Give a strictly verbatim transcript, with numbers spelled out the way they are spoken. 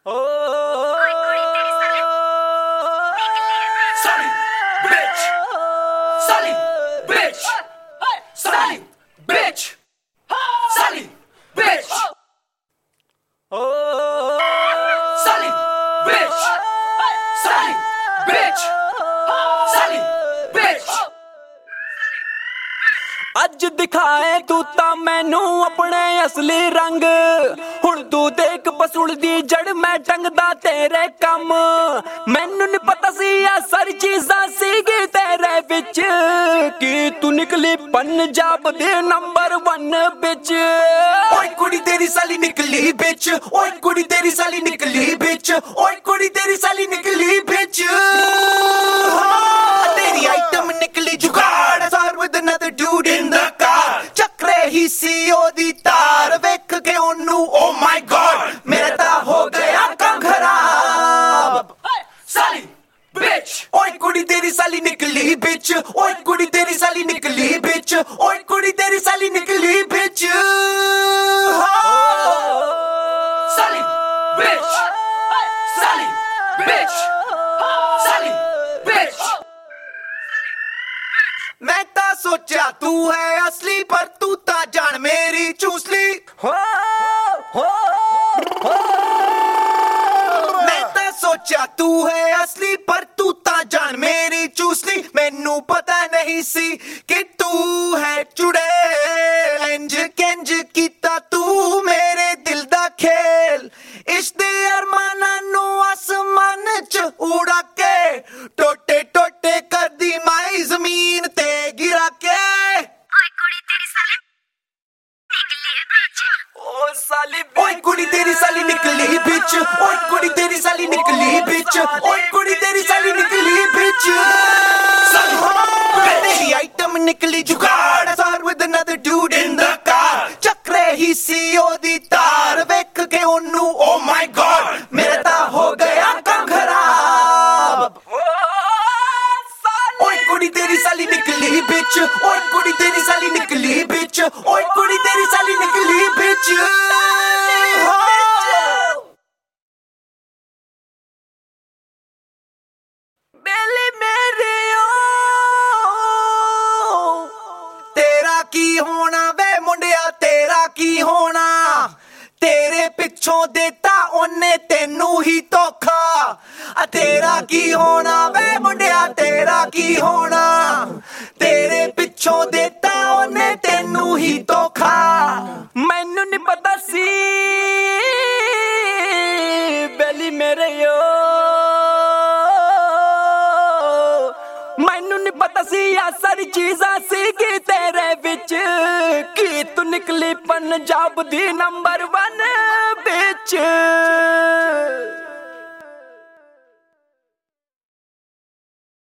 Solid bitch, solid bitch, solid bitch, solid bitch, solid bitch, solid bitch, solid bitch. ਅੱਜ ਦਿਖਾਏ ਤੂੰ ਤਾਂ ਮੈਨੂੰ ਆਪਣੇ ਅਸਲੀ ਰੰਗ, ਹੁਣ ਤੂੰ ਦੇਖ ਪਸੂਲ ਦੀ ਜੜ ਮੈਂ ਟੰਗਦਾ ਤੇਰੇ ਕੰਮ। ਮੈਨੂੰ ਨੀ ਪਤਾ ਸੀ ਆ ਸਾਰੀ ਚੀਜ਼ਾਂ ਸੀਗੀ ਤੇਰੇ ਵਿੱਚ, ਕਿ ਤੂੰ ਨਿਕਲੀ ਪੰਜਾਬ ਦੇ ਨੰਬਰ ਵਨ ਵਿੱਚ। ਓਏ ਕੁੜੀ ਤੇਰੀ ਸਾਲੀ ਨਿਕਲੀ ਵਿੱਚ, ਓਏ ਕੁੜੀ ਤੇਰੀ ਸਾਲੀ ਨਿਕਲੀ ਵਿੱਚ, ਓਏ ਕੁੜੀ ਤੇਰੀ ਸਾਲੀ ਨਿਕਲੀ ਵਿੱਚ। ਤੇਰੀ ਆਈਟਮ ਨਿਕਲੀ ਜੁਗਾੜ, ਸਾਰ with another dude in the car, ਚੱਕਰੇ ਹੀ ਸੀ ਉਹਦੀ ਤਾਰ, ਵੇਖ ਕੇ ਉਹਨੂੰ oh my god ਮੇਰਾ ਤਾਂ ਹੋ ਗਿਆ ਕੰਮ ਖਰਾਬ। ਸਾਲੀ bitch, ਓਏ ਕੁੜੀ ਤੇਰੀ ਸਾਲੀ ਨਿਕਲੀ ਵਿੱਚ, ਓਏ ਕੁੜੀ ਤੇਰੀ ਸਾਲੀ ਨਿਕਲੀ ਵਿੱਚ, ਓਏ ਕੁੜੀ ਤੇਰੀ ਸਾਲੀ ਨਿਕਲੀ ਵਿੱਚ। ਸਾਲੀ bitch, ਸਾਲੀ bitch, ਸਾਲੀ bitch। ਮੈਂ ਤਾਂ ਸੋਚਿਆ ਤੂੰ ਹੈ ਅਸਲੀ, ਪਰ ਤੂੰ ਤਾਂ ਜਾਣ ਮੇਰੀ ਚੂਸਲੀ। ਹੋ ਹੋ ਮੈਂ ਤਾਂ ਸੋਚਿਆ ਤੂੰ ਹੈ ਅਸਲੀ, ਪਰ ਤੂੰ ਤਾਂ ਜਾਣ ਮੇਰੀ ਚੂਸਲੀ। ਮੈਨੂੰ ਪਤਾ ਨਹੀਂ ਸੀ ਕਿ ਤੂੰ ਹੈ ਚੁੜੇਲ, ਇੰਜ ਕਿੰਜ ਕੀਤਾ ਤੂੰ ਮੇਰੇ ਦਿਲ ਦਾ ਖੇਲ। ਇਸ਼ਕ ਦੇ ਅਰਮਾਨਾਂ ਨੂੰ ਆਸਮਾਨ ਚ ਉਡਾ ਕੇ, ਟੋਟੇ ਟੋਟੇ ਕਰਦੀ ਮਾਈ ਜ਼ਮੀਨ ਤੇ ਗਿਰਾ ਕੇ। ਓਏ ਕੁੜੀ ਤੇਰੀ ਸਾਲੀ ਨਿਕਲੀ ਵਿੱਚ, ਓ ਸਾਲੀ ਓਏ ਕੁੜੀ ਤੇਰੀ ਸਾਲੀ ਨਿਕਲੀ ਵਿੱਚ, ਓਏ ਕੁੜੀ ਤੇਰੀ ਸਾਲੀ ਨਿਕਲੀ ਵਿੱਚ, ਓਏ ਕੁੜੀ ਤੇਰੀ ਸਾਲੀ ਨਿਕਲੀ ਵਿੱਚ। ਤੇਰੀ ਆਈਟਮ ਨਿਕਲੀ ਜੁਗਾੜ, ਸਾਰ with another dude in the car, ਚੱਕਰੇ ਹੀ ਸੀ ਉਹਦੀ ਤਾਰ, ਵੇਖ ਕੇ ਉਹਨੂੰ oh my god ਮੇਰਾ ਤਾਂ ਹੋ ਗਿਆ ਕੰਮ ਖਰਾਬ। ਓਏ ਕੁੜੀ ਤੇਰੀ ਸਾਲੀ ਨਿਕਲੀ ਵਿੱਚ, ਓਏ ਕੁੜੀ ਤੇਰੀ ਸਾਲੀ ਨਿਕਲੀ ਵਿੱਚ, ਓਏ ਕੁੜੀ ਤੇਰੀ ਸਾਲੀ ਨਿਕਲੀ ਵਿੱਚ। ਬੇਲੀ ਮੇਰੀ ਓ ਤੇਰਾ ਕੀ ਹੋਣਾ ਵੇ ਮੁੰਡਿਆ, ਤੇਰਾ ਕੀ ਹੋਣਾ। ਤੇਰੇ ਪਿੱਛੋਂ ਦੇਤਾ ਉਹਨੇ ਤੈਨੂੰ ਹੀ ਧੋਖਾ, ਆ ਤੇਰਾ ਕੀ ਹੋਣਾ ਵੇ ਮੁੰਡਿਆ, ਤੇਰਾ ਕੀ ਹੋਣਾ। ਤੇਰੇ ਪਿੱਛੋਂ ਦੇਤਾ ਉਹਨੇ ਤੈਨੂੰ ਹੀ ਧੋਖਾ। ਮੈਨੂੰ ਨੀ ਪਤਾ ਸੀ ਬੇਲੀ ਮੇਰੇ ਓ, ਮੈਨੂੰ ਨੀ ਪਤਾ ਸੀ ਆ ਸਾਰੀ ਚੀਜ਼ਾਂ ਸੀਗੀ ਤੇਰੇ ਵਿੱਚ, ਕਿ ਤੂੰ ਨਿਕਲੀ ਪੰਜਾਬ ਦੀ ਨੰਬਰ ਵਨ ਵਿੱਚ।